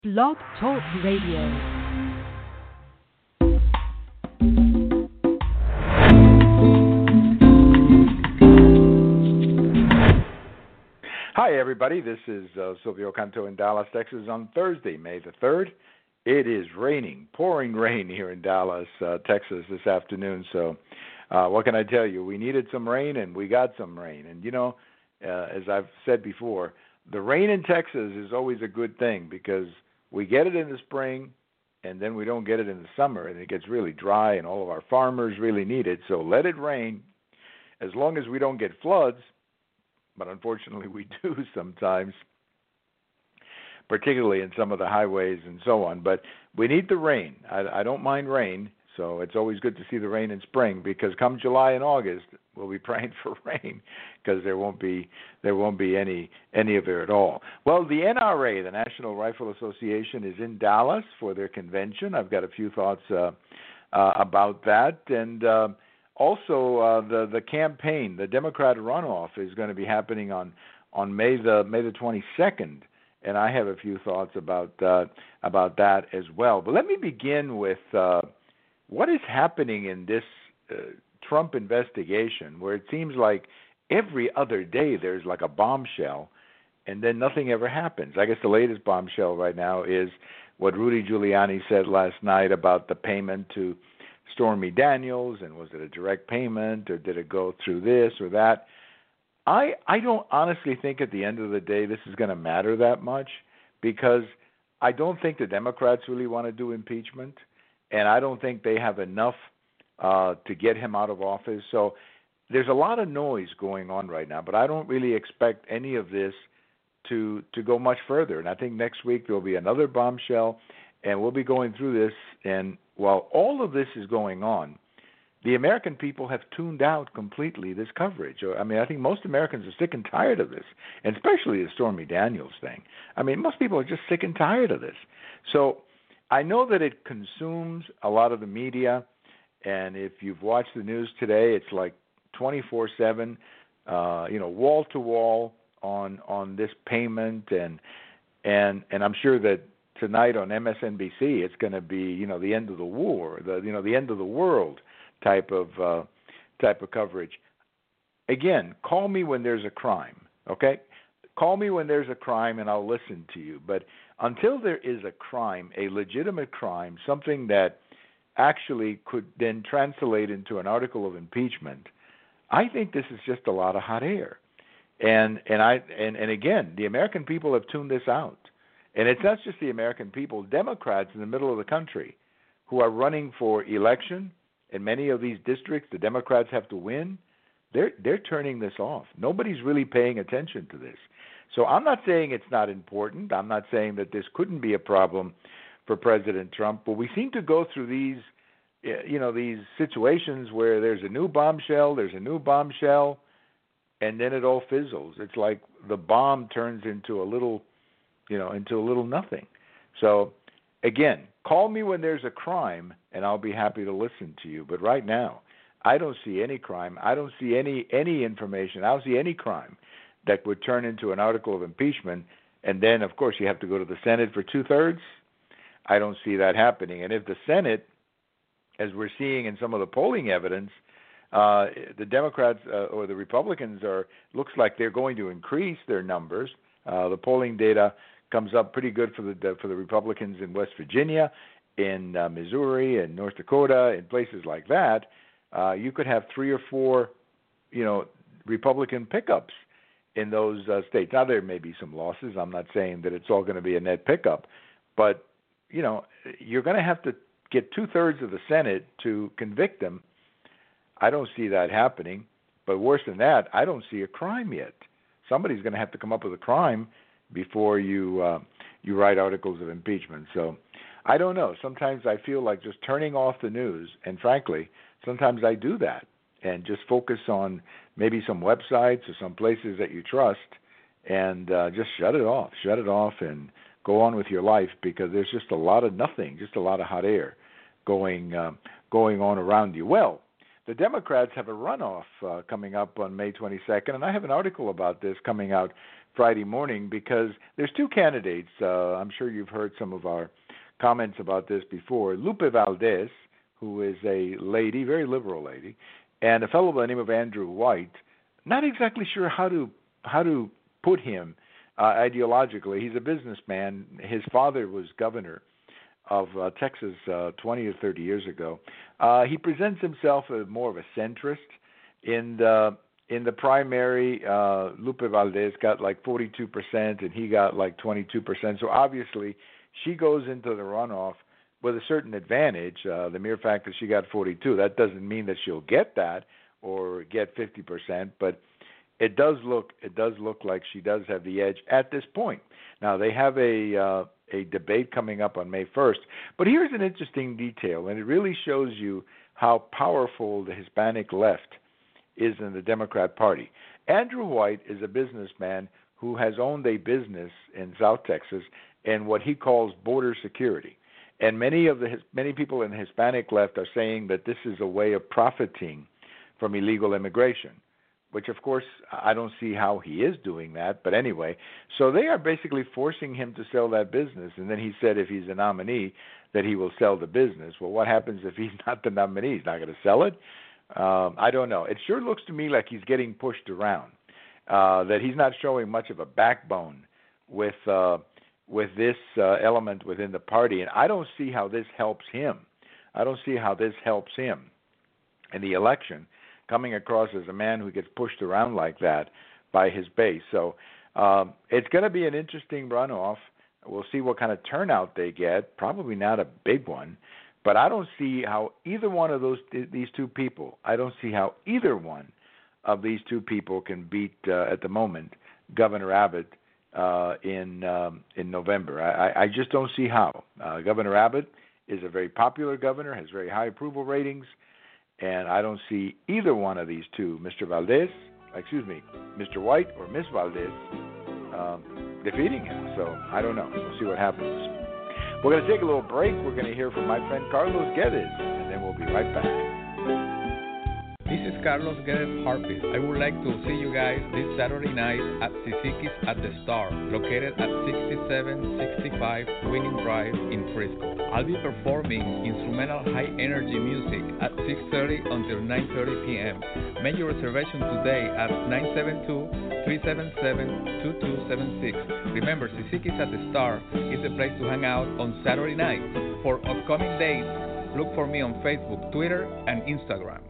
Blog Talk Radio. Hi, everybody. This is Silvio Canto in Dallas, Texas on Thursday, May the 3rd. It is raining, pouring rain here in Dallas, Texas this afternoon. So what can I tell you? We needed some rain, and we got some rain. And, as I've said before, the rain in Texas is always a good thing because we get it in the spring, and then we don't get it in the summer, and it gets really dry, and all of our farmers really need it. So let it rain as long as we don't get floods. But unfortunately, we do sometimes, particularly in some of the highways and so on. But we need the rain. I don't mind rain, so it's always good to see the rain in spring because come July and August, we'll be praying for rain because there won't be any of it at all. Well, the NRA, the National Rifle Association, is in Dallas for their convention. I've got a few thoughts about that, and also, the campaign, the Democrat runoff, is going to be happening on May the 22nd, and I have a few thoughts about that as well. But let me begin with what is happening in this Trump investigation, where it seems like every other day there's like a bombshell, and then nothing ever happens. I guess the latest bombshell right now is what Rudy Giuliani said last night about the payment to Stormy Daniels, and was it a direct payment, or did it go through this or that? I don't honestly think at the end of the day this is going to matter that much, because I don't think the Democrats really want to do impeachment, and I don't think they have enough to get him out of office. So there's a lot of noise going on right now, but I don't really expect any of this to go much further. And I think next week there will be another bombshell, and we'll be going through this. And while all of this is going on, the American people have tuned out completely this coverage. I mean, I think most Americans are sick and tired of this, and especially the Stormy Daniels thing. I mean, most people are just sick and tired of this. So I know that it consumes a lot of the media, and if you've watched the news today, it's like 24/7, wall to wall on this payment, and I'm sure that tonight on MSNBC, it's going to be, the end of the war, the end of the world type of coverage. Again, call me when there's a crime, okay? Call me when there's a crime, and I'll listen to you. But until there is a crime, a legitimate crime, something that actually could then translate into an article of impeachment, I think this is just a lot of hot air. And again, the American people have tuned this out. And it's not just the American people. Democrats in the middle of the country who are running for election, in many of these districts the Democrats have to win, they're turning this off. Nobody's really paying attention to this. So I'm not saying it's not important. I'm not saying that this couldn't be a problem for President Trump. But we seem to go through these situations where there's a new bombshell, and then it all fizzles. It's like the bomb turns into a little nothing. So, again, call me when there's a crime, and I'll be happy to listen to you. But right now, I don't see any crime. I don't see any information. I don't see any crime that would turn into an article of impeachment. And then, of course, you have to go to the Senate for 2/3. I don't see that happening. And if the Senate, as we're seeing in some of the polling evidence, the Democrats or the Republicans looks like they're going to increase their numbers. The polling data comes up pretty good for the Republicans in West Virginia, in Missouri, and North Dakota, in places like that. You could have 3 or 4, Republican pickups in those states. Now there may be some losses. I'm not saying that it's all going to be a net pickup, but you're going to have to get 2/3 of the Senate to convict them. I don't see that happening. But worse than that, I don't see a crime yet. Somebody's going to have to come up with a crime before you write articles of impeachment. So I don't know. Sometimes I feel like just turning off the news, and frankly, sometimes I do that and just focus on maybe some websites or some places that you trust, and just shut it off and go on with your life, because there's just a lot of nothing, just a lot of hot air going on around you. Well, the Democrats have a runoff coming up on May 22nd, and I have an article about this coming out Friday morning because there's two candidates. I'm sure you've heard some of our comments about this before. Lupe Valdez, who is a lady, very liberal lady, and a fellow by the name of Andrew White. Not exactly sure how to put him ideologically. He's a businessman. His father was governor of Texas 20 or 30 years ago. He presents himself as more of a centrist. In the primary, Lupe Valdez got like 42%, and he got like 22%. So obviously, she goes into the runoff with a certain advantage. The mere fact that she got 42, that doesn't mean that she'll get that or get 50%, but it does look like she does have the edge at this point. Now they have a debate coming up on May 1st, but here's an interesting detail, and it really shows you how powerful the Hispanic left is in the Democrat Party. Andrew White is a businessman who has owned a business in South Texas in what he calls border security. And many people in the Hispanic left are saying that this is a way of profiting from illegal immigration, which, of course, I don't see how he is doing that. But anyway, so they are basically forcing him to sell that business. And then he said if he's a nominee that he will sell the business. Well, what happens if he's not the nominee? He's not going to sell it? I don't know. It sure looks to me like he's getting pushed around, that he's not showing much of a backbone with this element within the party. And I don't see how this helps him. I don't see how this helps him in the election, coming across as a man who gets pushed around like that by his base. So it's going to be an interesting runoff. We'll see what kind of turnout they get. Probably not a big one. But I don't see how either one of these two people, I don't see how either one of these two people can beat, at the moment, Governor Abbott in November. I just don't see how. Governor Abbott is a very popular governor, has very high approval ratings, and I don't see either one of these two, Mr. White or Miss Valdez, defeating him. So I don't know. We'll see what happens. We're going to take a little break. We're going to hear from my friend Carlos Guedes, and then we'll be right back. This is Carlos Guedes Harpist. I would like to see you guys this Saturday night at Sisiki's at the Star, located at 6765 Winning Drive in Frisco. I'll be performing instrumental high-energy music at 6:30 until 9:30 p.m. Make your reservation today at 972-377-2276. Remember, Sisiki's at the Star is the place to hang out on Saturday night. For upcoming dates, look for me on Facebook, Twitter, and Instagram.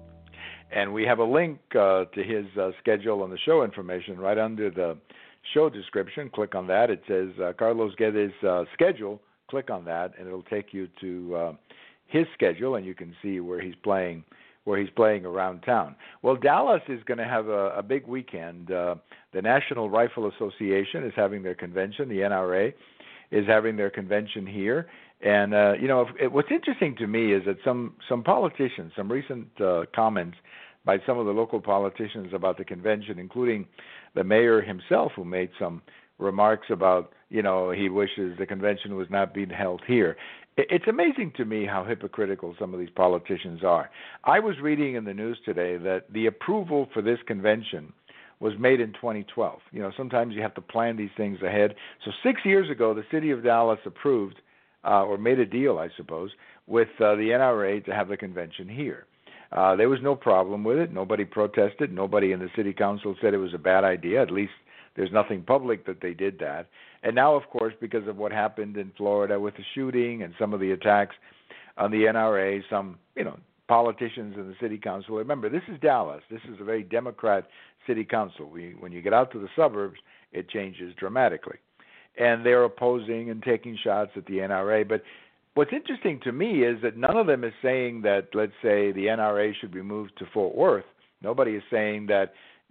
And we have a link to his schedule on the show information right under the show description. Click on that. It says Carlos Guedes' schedule. Click on that, and it'll take you to his schedule, and you can see where he's playing around town. Well, Dallas is going to have a big weekend. The National Rifle Association is having their convention. The NRA is having their convention here. And, what's interesting to me is that some politicians, some recent comments by some of the local politicians about the convention, including the mayor himself, who made some remarks about, he wishes the convention was not being held here. It's amazing to me how hypocritical some of these politicians are. I was reading in the news today that the approval for this convention was made in 2012. Sometimes you have to plan these things ahead. So 6 years ago, the city of Dallas approved or made a deal, I suppose, with the NRA to have the convention here. There was no problem with it. Nobody protested. Nobody in the city council said it was a bad idea. At least there's nothing public that they did that. And now, of course, because of what happened in Florida with the shooting and some of the attacks on the NRA, some, politicians in the city council. Remember, this is Dallas. This is a very Democrat city council. When you get out to the suburbs, it changes dramatically. And they're opposing and taking shots at the NRA. But what's interesting to me is that none of them is saying that, let's say, the NRA should be moved to Fort Worth. Nobody is saying that,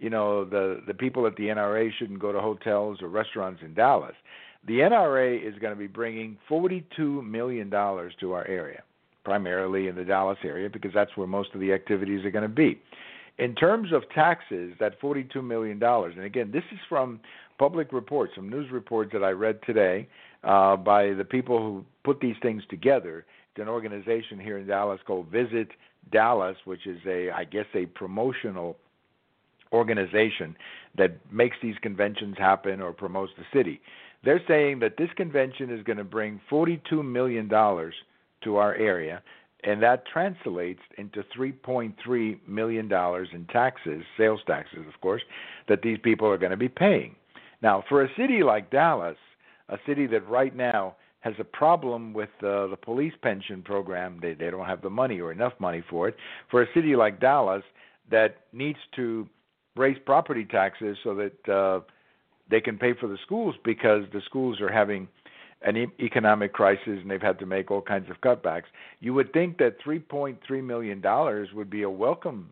the people at the NRA shouldn't go to hotels or restaurants in Dallas. The NRA is going to be bringing $42 million to our area, primarily in the Dallas area, because that's where most of the activities are going to be. In terms of taxes, that $42 million, and again, this is from public reports, some news reports that I read today by the people who put these things together. It's an organization here in Dallas called Visit Dallas, which is a promotional organization that makes these conventions happen or promotes the city. They're saying that this convention is going to bring $42 million to our area, and that translates into $3.3 million in taxes, sales taxes, of course, that these people are going to be paying. Now, for a city like Dallas, a city that right now has a problem with the police pension program, they don't have the money or enough money for it, for a city like Dallas that needs to raise property taxes so that they can pay for the schools because the schools are having an economic crisis and they've had to make all kinds of cutbacks. You would think that $3.3 million would be a welcome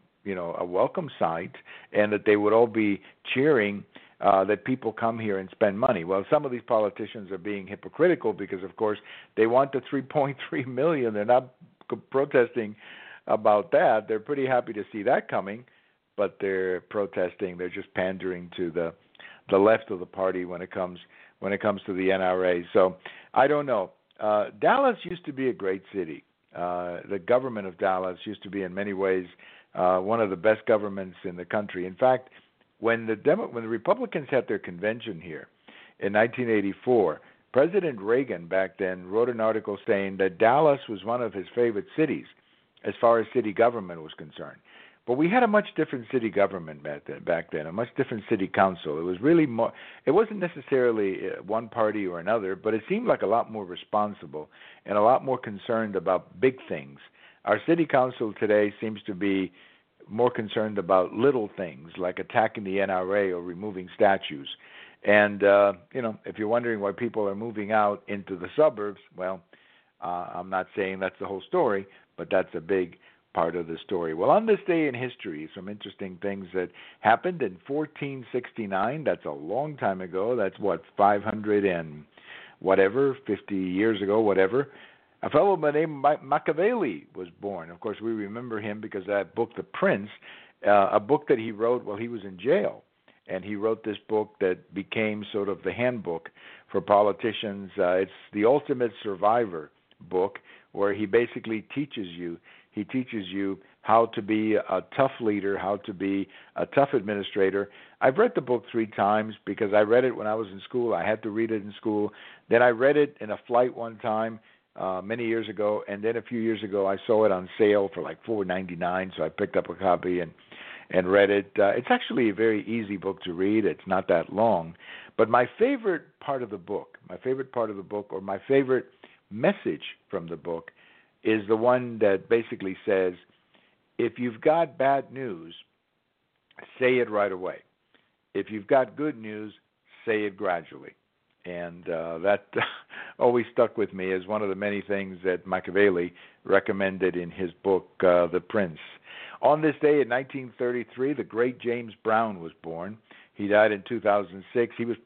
sight, and that they would all be cheering that people come here and spend money. Well, some of these politicians are being hypocritical because, of course, they want the $3.3 million. They're not protesting about that. They're pretty happy to see that coming, but they're protesting. They're just pandering to the left of the party when it comes to the NRA. So I don't know. Dallas used to be a great city. The government of Dallas used to be in many ways one of the best governments in the country. In fact, when the Republicans had their convention here in 1984, President Reagan back then wrote an article saying that Dallas was one of his favorite cities as far as city government was concerned. But we had a much different city government back then, a much different city council. It was really more. It wasn't necessarily one party or another, but it seemed like a lot more responsible and a lot more concerned about big things. Our city council today seems to be more concerned about little things like attacking the NRA or removing statues. And, if you're wondering why people are moving out into the suburbs, well, I'm not saying that's the whole story, but that's a big part of the story. Well, on this day in history, some interesting things that happened in 1469. That's a long time ago. That's 500 and whatever, 50 years ago, whatever. A fellow by the name of Machiavelli was born. Of course, we remember him because of that book, The Prince, a book that he wrote while he was in jail. And he wrote this book that became sort of the handbook for politicians. It's the ultimate survivor book, where he basically teaches you how to be a tough leader, how to be a tough administrator. I've read the book 3 times because I read it when I was in school. I had to read it in school. Then I read it in a flight one time many years ago, and then a few years ago I saw it on sale for like $4.99, so I picked up a copy and read it. It's actually a very easy book to read. It's not that long. But my favorite part of the book, or my favorite message from the book, is the one that basically says, if you've got bad news, say it right away. If you've got good news, say it gradually. And that always stuck with me as one of the many things that Machiavelli recommended in his book, The Prince. On this day in 1933, the great James Brown was born. He died in 2006. He was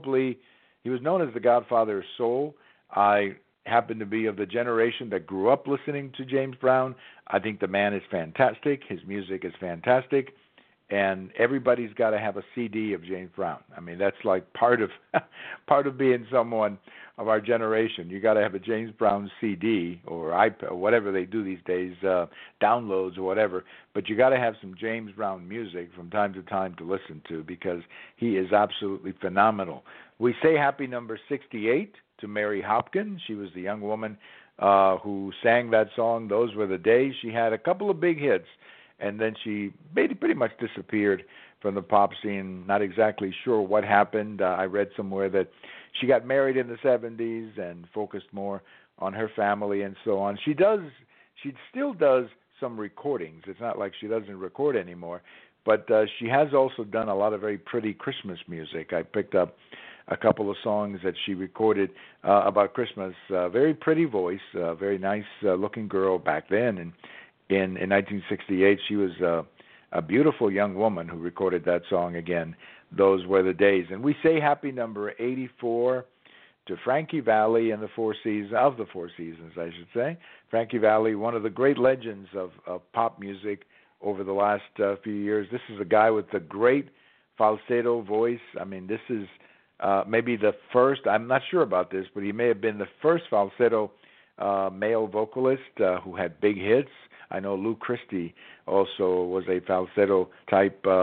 known as the Godfather of Soul. I happen to be of the generation that grew up listening to James Brown. I think the man is fantastic. His music is fantastic. And everybody's got to have a CD of James Brown. I mean, that's like part of being someone of our generation. You got to have a James Brown CD or iPod or whatever they do these days, downloads or whatever. But you got to have some James Brown music from time to time to listen to, because he is absolutely phenomenal. We say happy number 68 to Mary Hopkins. She was the young woman who sang that song, Those Were the Days. She had a couple of big hits, and then she pretty much disappeared from the pop scene. Not exactly sure what happened. I read somewhere that she got married in the 70s and focused more on her family and so on. She still does some recordings. It's not like she doesn't record anymore, but she has also done a lot of very pretty Christmas music. I picked up a couple of songs that she recorded about Christmas. Very pretty voice, very nice looking girl back then. And in 1968, she was a beautiful young woman who recorded that song again, Those Were the Days. And we say happy number 84 to Frankie Valli and the Four Seasons, I should say. Frankie Valli, one of the great legends of pop music over the last few years. This is a guy with a great falsetto voice. I mean, this is maybe the first, I'm not sure about this, but he may have been the first falsetto male vocalist who had big hits. I know Lou Christie also was a falsetto type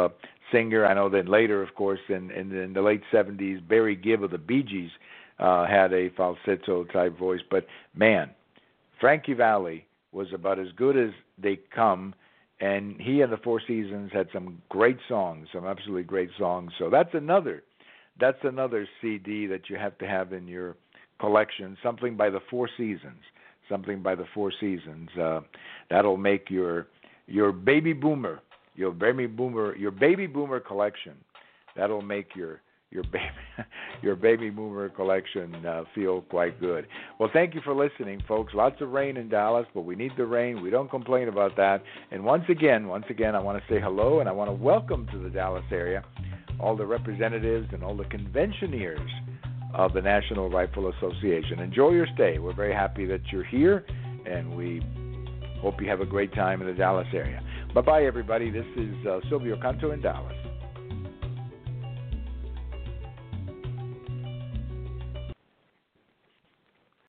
singer. I know that later, of course, in the late 70s, Barry Gibb of the Bee Gees had a falsetto-type voice. But, man, Frankie Valli was about as good as they come, and he and the Four Seasons had some great songs, some absolutely great songs. So that's another CD that you have to have in your collection, something by the Four Seasons. Something by the Four Seasons. That'll make your baby boomer collection. That'll make your baby boomer collection feel quite good. Well, thank you for listening, folks. Lots of rain in Dallas, but we need the rain. We don't complain about that. And once again, I want to say hello, and I want to welcome to the Dallas area all the representatives and all the conventioneers of the National Rifle Association. Enjoy your stay. We're very happy that you're here, and we hope you have a great time in the Dallas area. Bye-bye, everybody. This is Silvio Canto in Dallas.